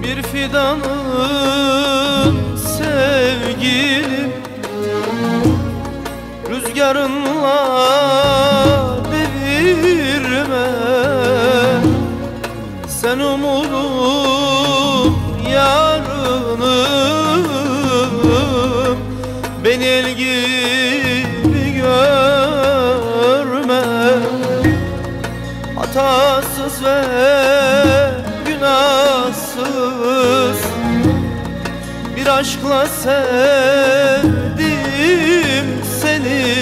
Bir fidanım sevgilim, rüzgarınla devirme. Sen umudum, yarınım, beni el gibi görme. Hatasız ve günahsız bir aşkla sevdim seni.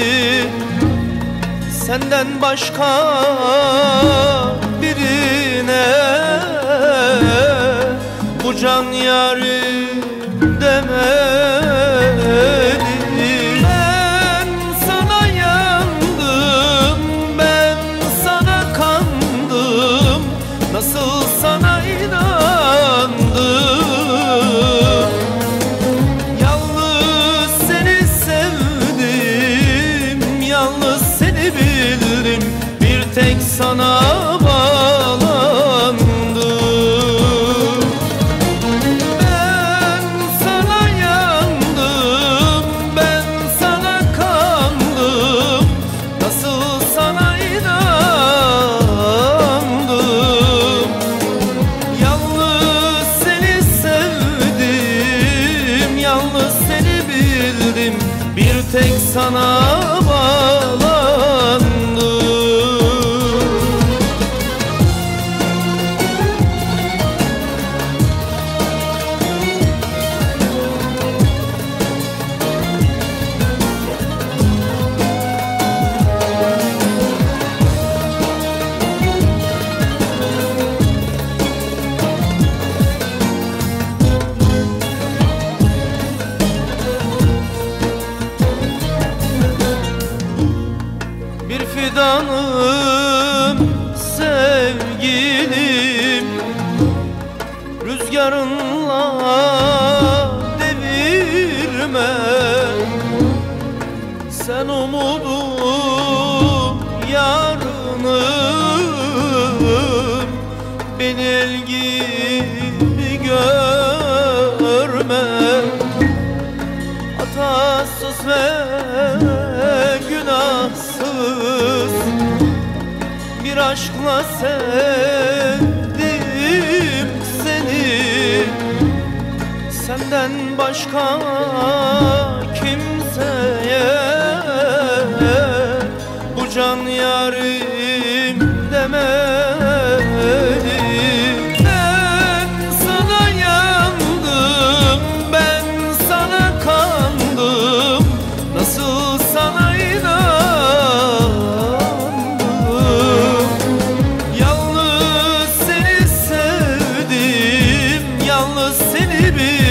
Senden başka birine bu can yarim demedim. Ben sana yandım, ben sana kandım, nasıl sana inandım. Yalnız seni sevdim, yalnız seni bildim, bir tek sana bağlandım. Ben sana yandım, ben sana kandım, nasıl sana inandım. Yalnız seni sevdim, yalnız seni bildim, bir tek sana bağlandım. Bir fidanım sevgilim, rüzgarınla devirme. Sen umudum, yarınım, beni el gibi görme. Hatasız ve günahsız bir aşkla sevdim seni. Senden başka kimseye bu can yarim demedim. Ben sana yandım, ben sana kandım, nasıl sana inandım. Yalnız seni sevdim, yalnız seni bildim,